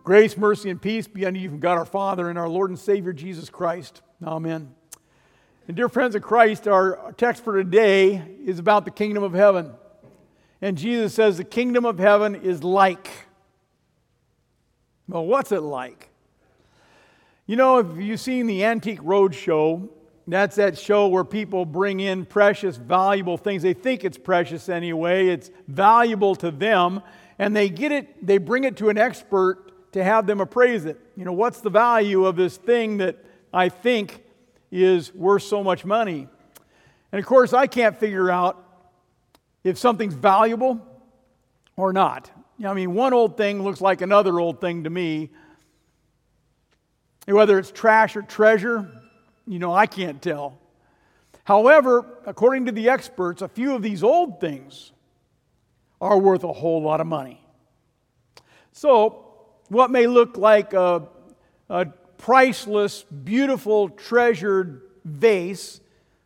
Grace, mercy, and peace be unto you from God our Father and our Lord and Savior Jesus Christ. Amen. And dear friends of Christ, our text for today is about the kingdom of heaven. And Jesus says the kingdom of heaven is like. Well, what's it like? You know, if you've seen the Antique Roadshow, that's that show where people bring in precious, valuable things. They think it's precious anyway. It's valuable to them. And they bring it to an expert to have them appraise it. You know, what's the value of this thing that I think is worth so much money? And of course, I can't figure out if something's valuable or not. I mean, one old thing looks like another old thing to me. Whether it's trash or treasure, you know, I can't tell. However, according to the experts, a few of these old things are worth a whole lot of money. So, what may look like a priceless, beautiful, treasured vase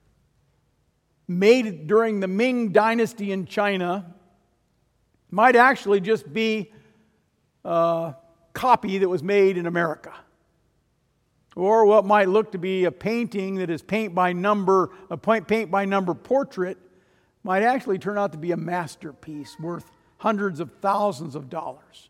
made during the Ming Dynasty in China might actually just be a copy that was made in America. Or what might look to be a painting that is paint by number portrait might actually turn out to be a masterpiece worth hundreds of thousands of dollars.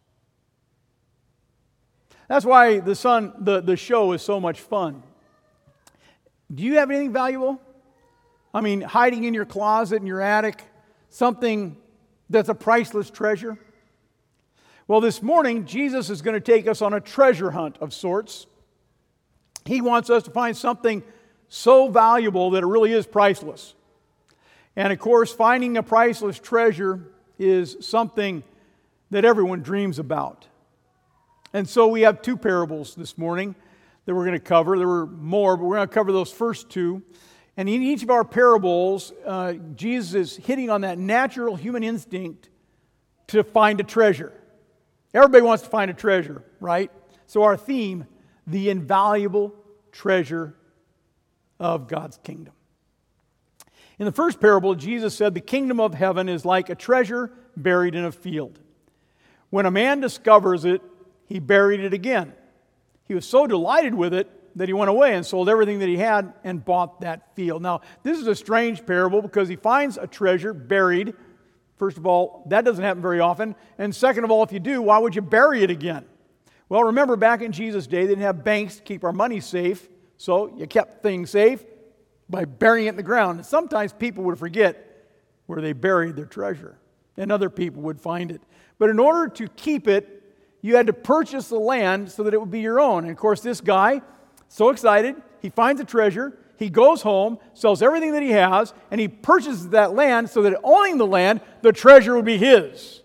That's why the show is so much fun. Do you have anything valuable? I mean, hiding in your closet, in your attic, something that's a priceless treasure? Well, this morning, Jesus is going to take us on a treasure hunt of sorts. He wants us to find something so valuable that it really is priceless. And of course, finding a priceless treasure is something that everyone dreams about. And so we have two parables this morning that we're going to cover. There were more, but we're going to cover those first two. And in each of our parables, Jesus is hitting on that natural human instinct to find a treasure. Everybody wants to find a treasure, right? So our theme, the invaluable treasure of God's kingdom. In the first parable, Jesus said the kingdom of heaven is like a treasure buried in a field. When a man discovers it, he buried it again. He was so delighted with it that he went away and sold everything that he had and bought that field. Now, this is a strange parable because he finds a treasure buried. First of all, that doesn't happen very often. And second of all, if you do, why would you bury it again? Well, remember back in Jesus' day, they didn't have banks to keep our money safe. So you kept things safe by burying it in the ground. And sometimes people would forget where they buried their treasure. And other people would find it. But in order to keep it, you had to purchase the land so that it would be your own. And of course, this guy, so excited, he finds a treasure, he goes home, sells everything that he has, and he purchases that land so that owning the land, the treasure would be his.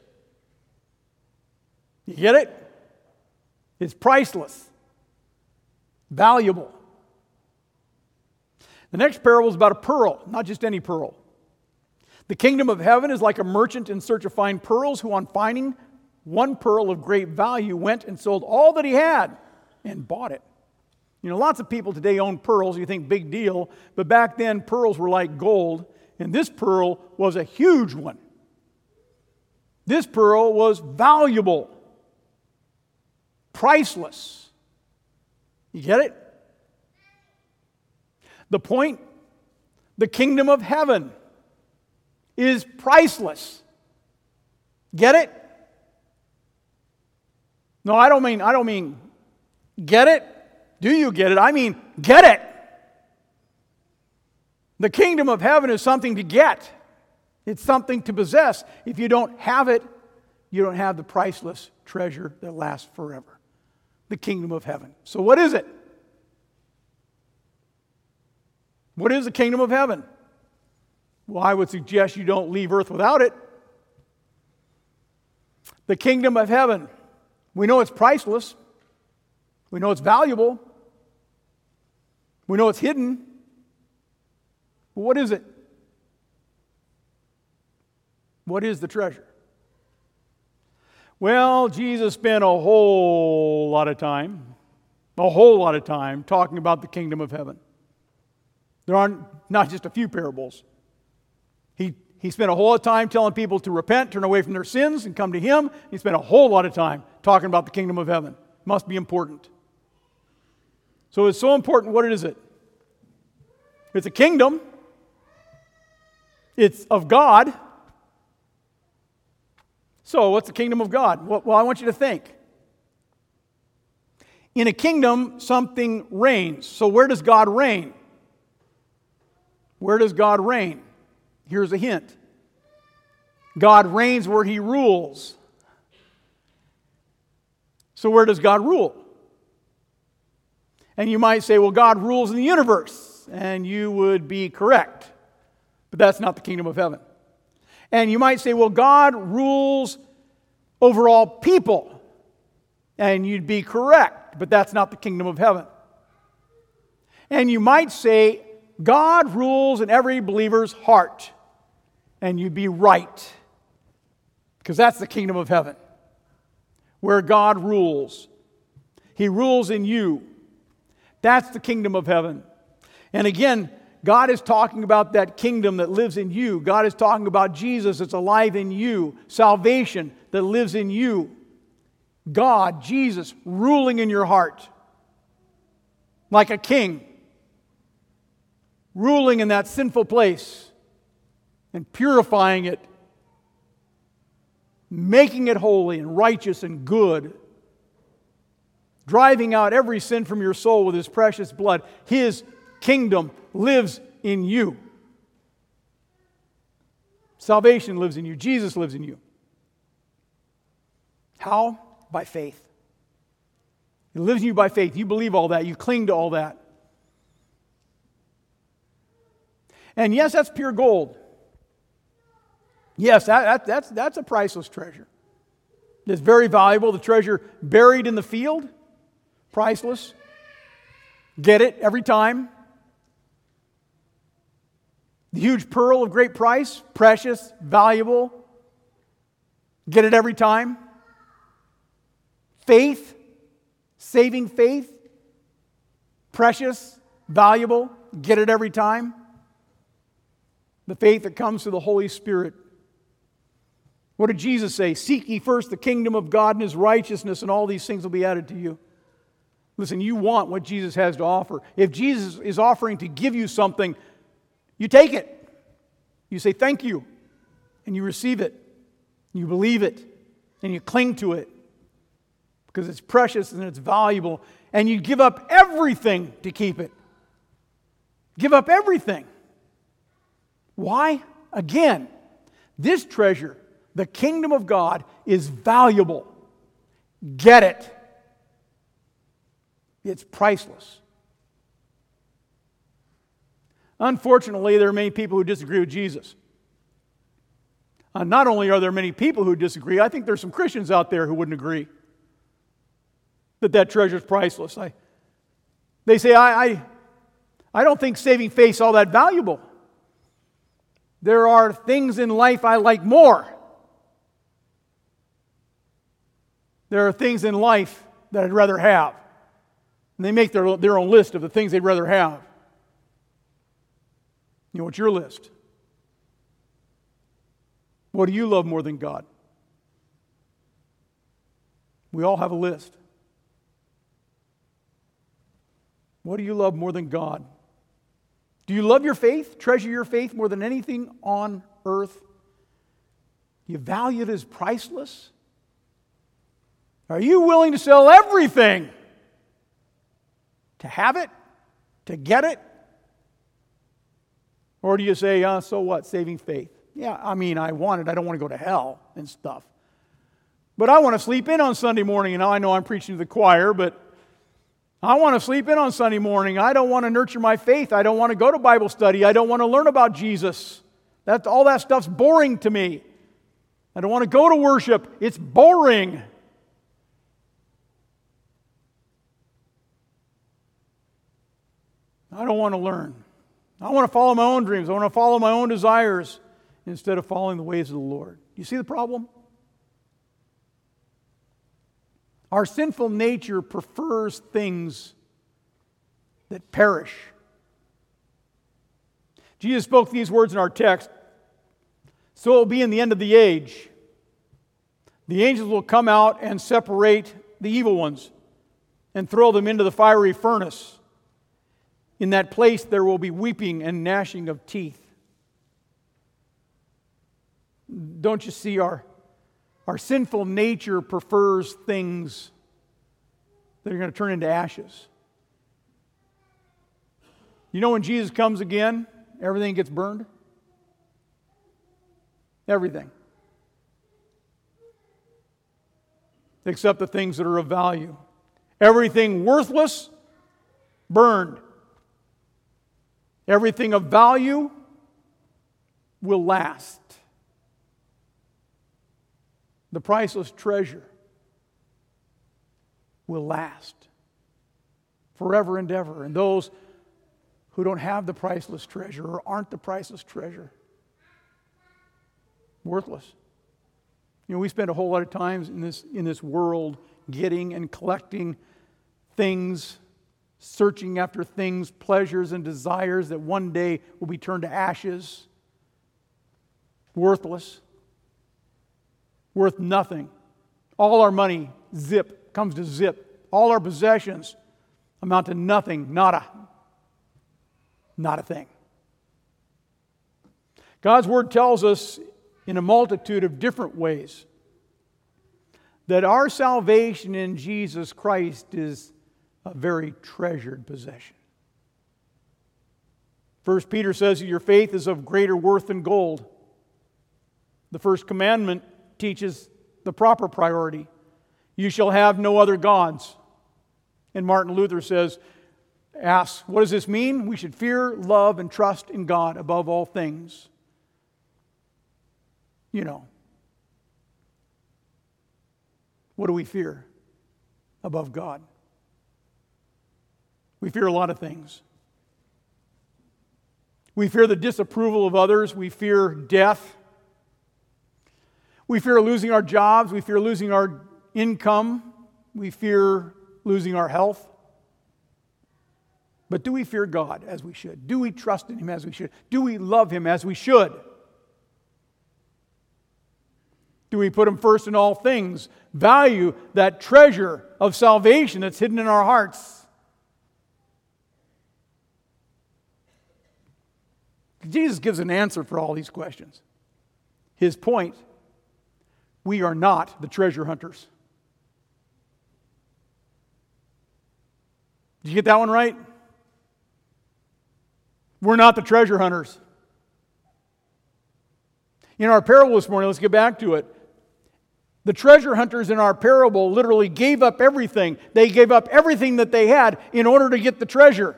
You get it? It's priceless, valuable. The next parable is about a pearl, not just any pearl. The kingdom of heaven is like a merchant in search of fine pearls who, on finding one pearl of great value, went and sold all that he had and bought it. You know, lots of people today own pearls. You think big deal. But back then, pearls were like gold. And this pearl was a huge one. This pearl was valuable. Priceless. You get it? The point? The kingdom of heaven is priceless. Get it? No, I don't mean get it. Do you get it? I mean get it. The kingdom of heaven is something to get. It's something to possess. If you don't have it, you don't have the priceless treasure that lasts forever. The kingdom of heaven. So what is it? What is the kingdom of heaven? Well, I would suggest you don't leave earth without it. The kingdom of heaven. We know it's priceless. We know it's valuable. We know it's hidden. But what is it? What is the treasure? Well, Jesus spent a whole lot of time talking about the kingdom of heaven. There aren't not just a few parables. He spent a whole lot of time telling people to repent, turn away from their sins, and come to Him. He spent a whole lot of time talking about the kingdom of heaven. Must be important. So it's so important. What is it? It's a kingdom. It's of God. So what's the kingdom of God? Well, I want you to think. In a kingdom, something reigns. So where does God reign? Where does God reign? Here's a hint. God reigns where He rules. So where does God rule? And you might say, well, God rules in the universe. And you would be correct. But that's not the kingdom of heaven. And you might say, well, God rules over all people. And you'd be correct. But that's not the kingdom of heaven. And you might say, God rules in every believer's heart. And you'd be right. Because that's the kingdom of heaven. Where God rules. He rules in you. That's the kingdom of heaven. And again, God is talking about that kingdom that lives in you. God is talking about Jesus that's alive in you. Salvation that lives in you. God, Jesus, ruling in your heart. Like a king. Ruling in that sinful place. And purifying it. Making it holy and righteous and good. Driving out every sin from your soul with His precious blood. His kingdom lives in you. Salvation lives in you. Jesus lives in you. How? By faith. He lives in you by faith. You believe all that. You cling to all that. And yes, that's pure gold. Yes, that's a priceless treasure. It's very valuable. The treasure buried in the field, priceless. Get it every time. The huge pearl of great price, precious, valuable. Get it every time. Faith, saving faith, precious, valuable. Get it every time. The faith that comes through the Holy Spirit. What did Jesus say? Seek ye first the kingdom of God and His righteousness, and all these things will be added to you. Listen, you want what Jesus has to offer. If Jesus is offering to give you something, you take it. You say thank you. And you receive it. You believe it. And you cling to it. Because it's precious and it's valuable. And you give up everything to keep it. Give up everything. Why? Again, this treasure, the kingdom of God, is valuable. Get it. It's priceless. Unfortunately, there are many people who disagree with Jesus. Not only are there many people who disagree, I think there's some Christians out there who wouldn't agree that treasure is priceless. They say, I don't think saving faith is all that valuable. There are things in life I like more. There are things in life that I'd rather have. And they make their own list of the things they'd rather have. You know, what's your list? What do you love more than God? We all have a list. What do you love more than God? Do you love your faith? Treasure your faith more than anything on earth? You value it as priceless? Are you willing to sell everything to have it? To get it? Or do you say, so what, saving faith? Yeah, I mean, I want it. I don't want to go to hell and stuff. But I want to sleep in on Sunday morning. And I know I'm preaching to the choir, but I want to sleep in on Sunday morning. I don't want to nurture my faith. I don't want to go to Bible study. I don't want to learn about Jesus. All that stuff's boring to me. I don't want to go to worship. It's boring. I don't want to learn. I want to follow my own dreams. I want to follow my own desires instead of following the ways of the Lord. You see the problem? Our sinful nature prefers things that perish. Jesus spoke these words in our text. So it will be in the end of the age. The angels will come out and separate the evil ones and throw them into the fiery furnace. In that place there will be weeping and gnashing of teeth. Don't you see, our sinful nature prefers things that are going to turn into ashes. You know, when Jesus comes again, everything gets burned? Everything. Except the things that are of value. Everything worthless, burned. Everything of value will last. The priceless treasure will last forever and ever. And those who don't have the priceless treasure or aren't the priceless treasure, worthless. You know, we spend a whole lot of times in this world getting and collecting things, searching after things, pleasures and desires that one day will be turned to ashes, worthless, worth nothing. All our money, comes to zip. All our possessions amount to nothing, nada. Not a thing. God's Word tells us in a multitude of different ways that our salvation in Jesus Christ is a very treasured possession. 1 Peter says that your faith is of greater worth than gold. The first commandment teaches the proper priority. You shall have no other gods. And Martin Luther asks, what does this mean? We should fear, love, and trust in God above all things. You know. What do we fear above God? We fear a lot of things. We fear the disapproval of others. We fear death. We fear losing our jobs. We fear losing our income. We fear losing our health. But do we fear God as we should? Do we trust in Him as we should? Do we love Him as we should? Do we put Him first in all things? Value that treasure of salvation that's hidden in our hearts? Jesus gives an answer for all these questions. His point, we are not the treasure hunters. Did you get that one right? We're not the treasure hunters. In our parable this morning, let's get back to it. The treasure hunters in our parable literally gave up everything. They gave up everything that they had in order to get the treasure.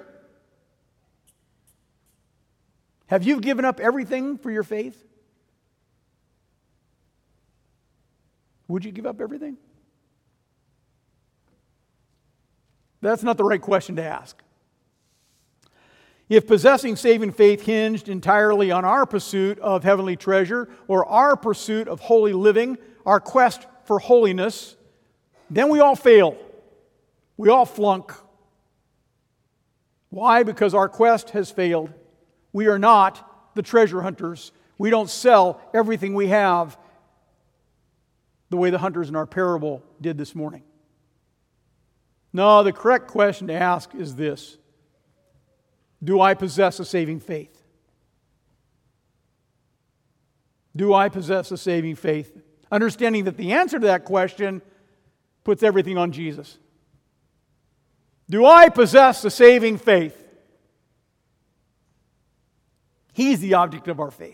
Have you given up everything for your faith? Would you give up everything? That's not the right question to ask. If possessing saving faith hinged entirely on our pursuit of heavenly treasure or our pursuit of holy living, our quest for holiness, then we all fail. We all flunk. Why? Because our quest has failed. We are not the treasure hunters. We don't sell everything we have the way the hunters in our parable did this morning. No, the correct question to ask is this: do I possess a saving faith? Do I possess a saving faith? Understanding that the answer to that question puts everything on Jesus. Do I possess a saving faith? He's the object of our faith.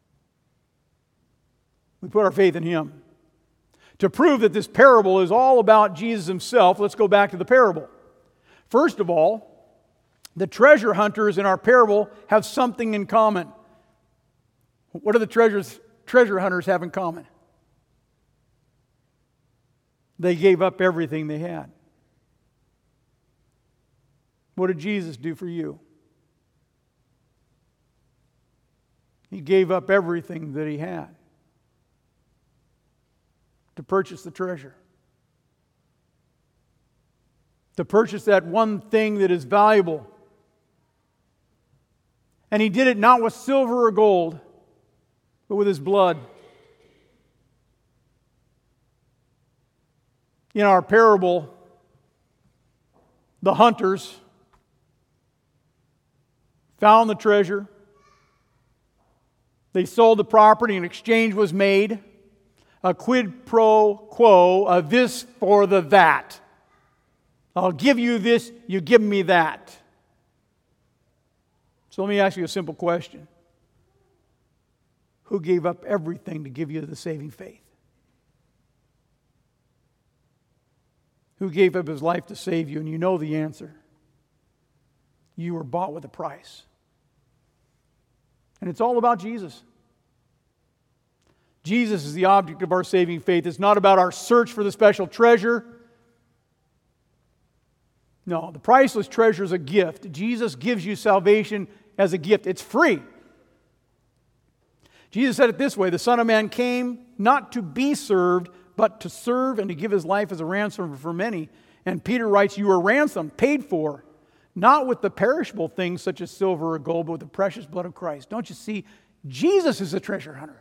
We put our faith in Him. To prove that this parable is all about Jesus Himself, let's go back to the parable. First of all, the treasure hunters in our parable have something in common. What do the treasure hunters have in common? They gave up everything they had. What did Jesus do for you? He gave up everything that He had to purchase the treasure. To purchase that one thing that is valuable. And He did it not with silver or gold, but with His blood. In our parable, the hunters found the treasure. They sold the property, an exchange was made. A quid pro quo, a this for the that. I'll give you this, you give me that. So let me ask you a simple question. Who gave up everything to give you the saving faith? Who gave up his life to save you? And you know the answer. You were bought with a price. And it's all about Jesus. Jesus is the object of our saving faith. It's not about our search for the special treasure. No, the priceless treasure is a gift. Jesus gives you salvation as a gift. It's free. Jesus said it this way, the Son of Man came not to be served, but to serve and to give his life as a ransom for many. And Peter writes, you are ransomed, paid for, not with the perishable things such as silver or gold, but with the precious blood of Christ. Don't you see? Jesus is a treasure hunter.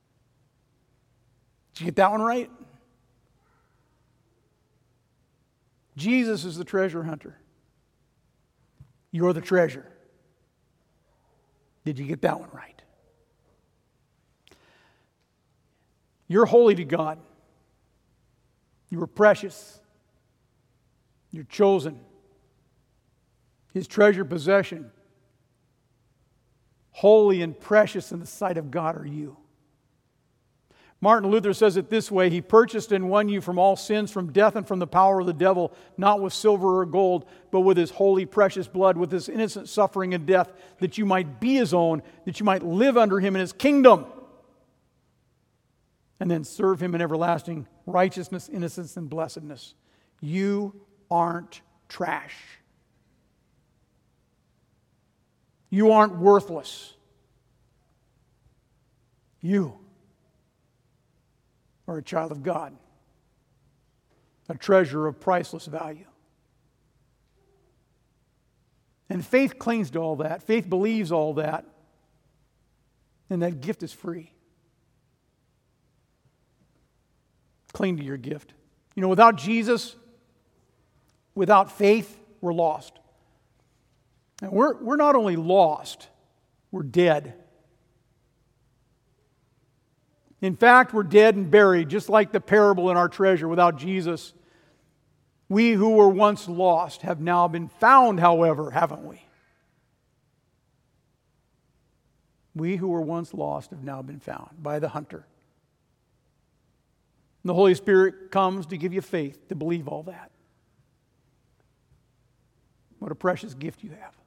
Did you get that one right? Jesus is the treasure hunter. You're the treasure. Did you get that one right? You're holy to God. You are precious. You're chosen. His treasured possession. Holy and precious in the sight of God are you. Martin Luther says it this way, he purchased and won you from all sins, from death and from the power of the devil, not with silver or gold, but with his holy, precious blood, with his innocent suffering and death, that you might be his own, that you might live under him in his kingdom, and then serve him in everlasting righteousness, innocence, and blessedness. You aren't trash. You aren't worthless. You are a child of God, a treasure of priceless value. And faith clings to all that. Faith believes all that. And that gift is free. Cling to your gift. You know, without Jesus, without faith, we're lost. And we're not only lost, we're dead. In fact, we're dead and buried, just like the parable in our treasure. Without Jesus, we who were once lost have now been found, however, haven't we? We who were once lost have now been found by the hunter. And the Holy Spirit comes to give you faith to believe all that. What a precious gift you have.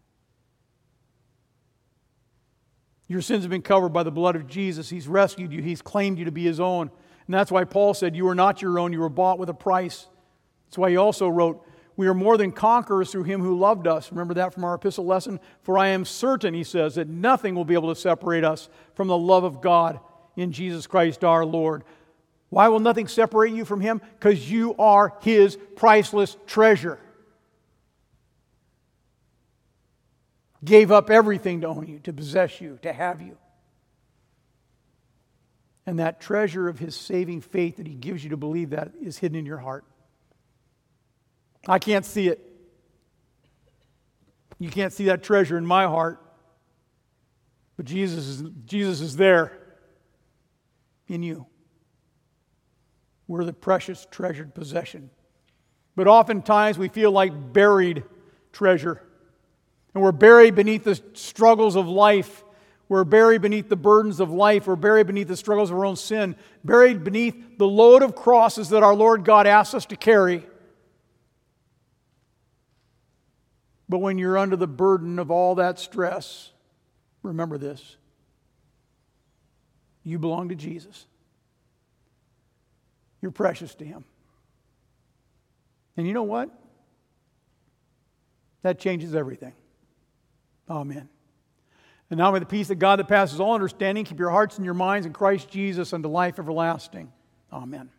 Your sins have been covered by the blood of Jesus. He's rescued you. He's claimed you to be his own. And that's why Paul said, you are not your own. You were bought with a price. That's why he also wrote, we are more than conquerors through him who loved us. Remember that from our epistle lesson? For I am certain, he says, that nothing will be able to separate us from the love of God in Jesus Christ our Lord. Why will nothing separate you from him? Because you are his priceless treasure. Gave up everything to own you, to possess you, to have you. And that treasure of his saving faith that he gives you to believe that is hidden in your heart. I can't see it. You can't see that treasure in my heart. But Jesus is there in you. We're the precious, treasured possession. But oftentimes we feel like buried treasure. And we're buried beneath the struggles of life. We're buried beneath the burdens of life. We're buried beneath the struggles of our own sin. Buried beneath the load of crosses that our Lord God asks us to carry. But when you're under the burden of all that stress, remember this. You belong to Jesus. You're precious to him. And you know what? That changes everything. Amen. And now may the peace of God that passes all understanding keep your hearts and your minds in Christ Jesus unto life everlasting. Amen.